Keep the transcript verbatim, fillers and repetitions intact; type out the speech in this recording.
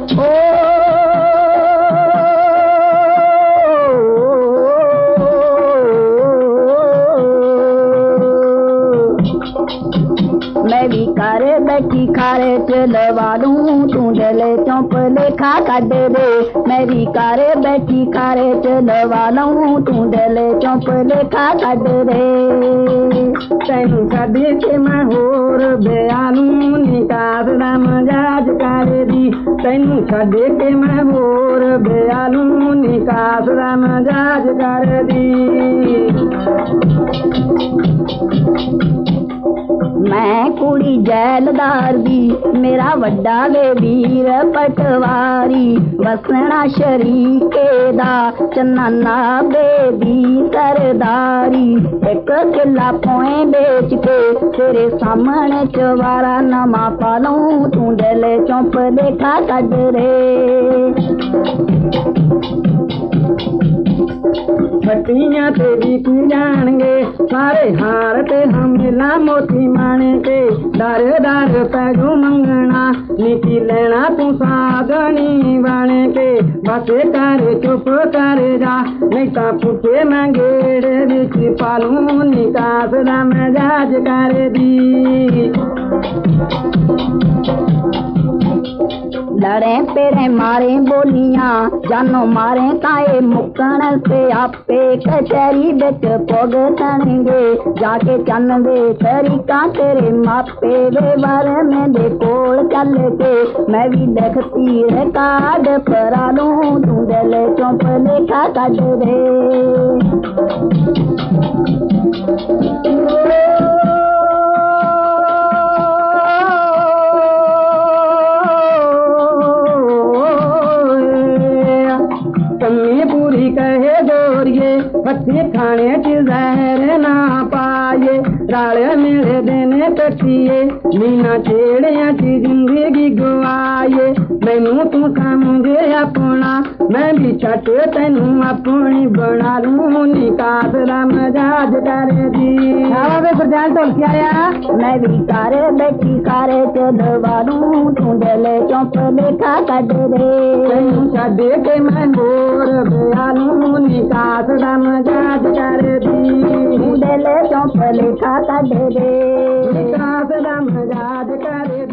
मैं भी कारे बैठी खारे चलवा लूं तू डले चौंप लेखा कट दे। मैं भी कारे बैठी खारे चलवा लूं तू डले चौंप लेखा कट दे। तैनू कदी के मैं होर बयानू निकास दा मजाज करे दी। तैनू कदी के मैं होर बयानू निकास दा मजाज करे दी। मैं कुड़ी जैलदार दी मेरा वड्डा वे वीर पटवारी वसना शरीके दा चन्ना बेदी सरदारी। एक किला पोए बेच के तेरे सामने चवारा नमा पालूं तू डले चौंप देखा कद रे। फटियां तेरी की जानेंगे सारे हार ते हम मिला मोती माने के। दर दर पैगो मंगना नीति लेना तू साधनी बाने के। बस कर चुप कर जा नहीं ता पुटे मैं गेड़ बिच पालू निकास दा मजाज कर दी। लड़े पेरे मारे बोलियां जानो मारे ताए मुकन से आपे कचहरी बिच पुग सनेंगे। जाके चन दे तरीका तेरे मापे वे बार मेरे कोल चल के। मैं भी देखती रिकार्ड परा लूं तू डले चौंप लेखा कट दे। पूरी कहे गोरिए पत्ती खाने की जहर ना पाए। राले मेरे देने कटिए मीना छेड़िया की जिंदगी गुआए। मैनू तू समझे अपना मैं भी छट तेनू अपनी बना लूं निकास दा मजाज कर दी। मैं भी कारे बैठी कारे चलवा लूं तू डले चौंप लेखा कट दे। तैनू छड्ड के मैं होर बयानू निकास दा मजाज कर दी। तू डले चौंप लेखा कट दे निकास दा मजाज कर दी।